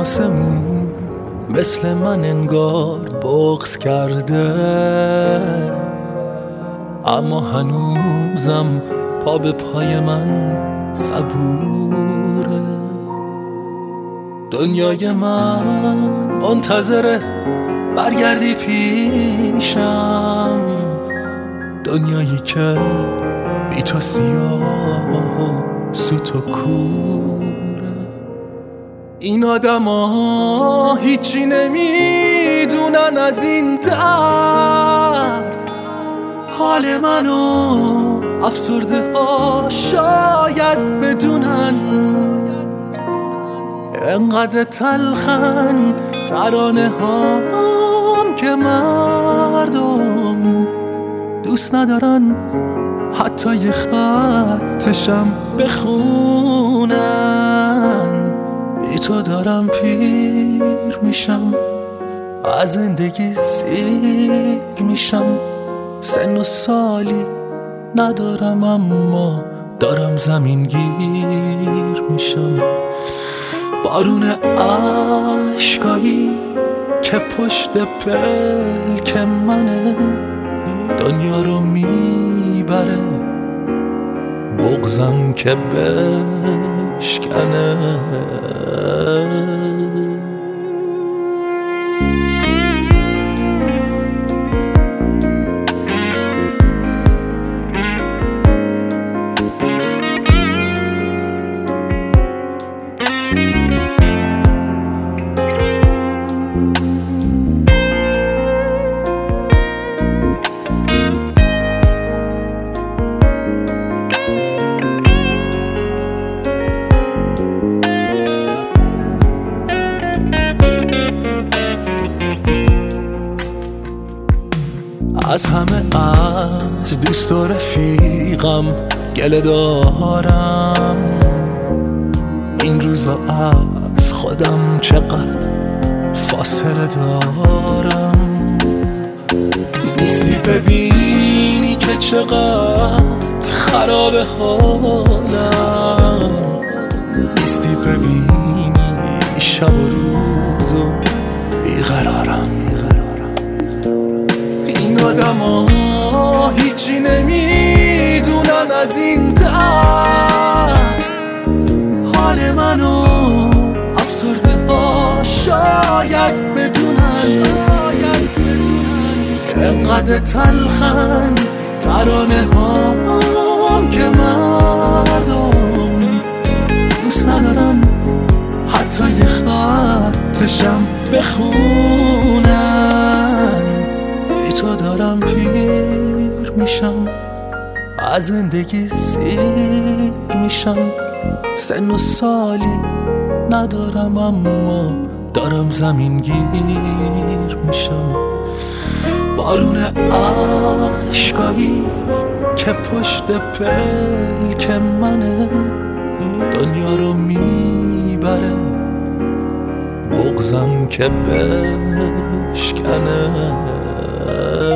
آسمون مثل من انگار بغض کرده، اما هنوزم پا به پای من صبوره. دنیای من منتظره برگردی پیشم، دنیایی که بی تو سیاه و سوت و کوره. این آدم ها هیچی نمیدونن از این درد، حال منو افسرده ها شاید بدونن. انقدر تلخن ترانه هام که مردم دوست ندارن حتی یه خطشم بخونن. بی تو دارم پیر میشم، از زندگی سیر میشم. سن و سالی ندارم اما دارم زمین گیر میشم. بارون عشقایی که پشت پلک منه دنیا رو میبره، بغضم که بشکنه. از همه از دوست و رفیقم گله دارم، این روزا از خودم چقدر فاصله دارم. نیستی ببینی که چقدر خراب حالم، نیستی ببینی شب و روز و بیقرارم. این آدم ها هیچی نمیدونن از این درد، حال منو افسرده ها شاید بدونن. انقدر تلخن ترانه هام که مردم دوست ندارن حتی یه خطشم بخونن. بی تو دارم پیر میشم، از زندگی سیر میشم. سن و سالی ندارم اما دارم زمین گیر میشم. بارون عشقایی که پشت پلک منه دنیا رو میبره، بغضم که بشکنه.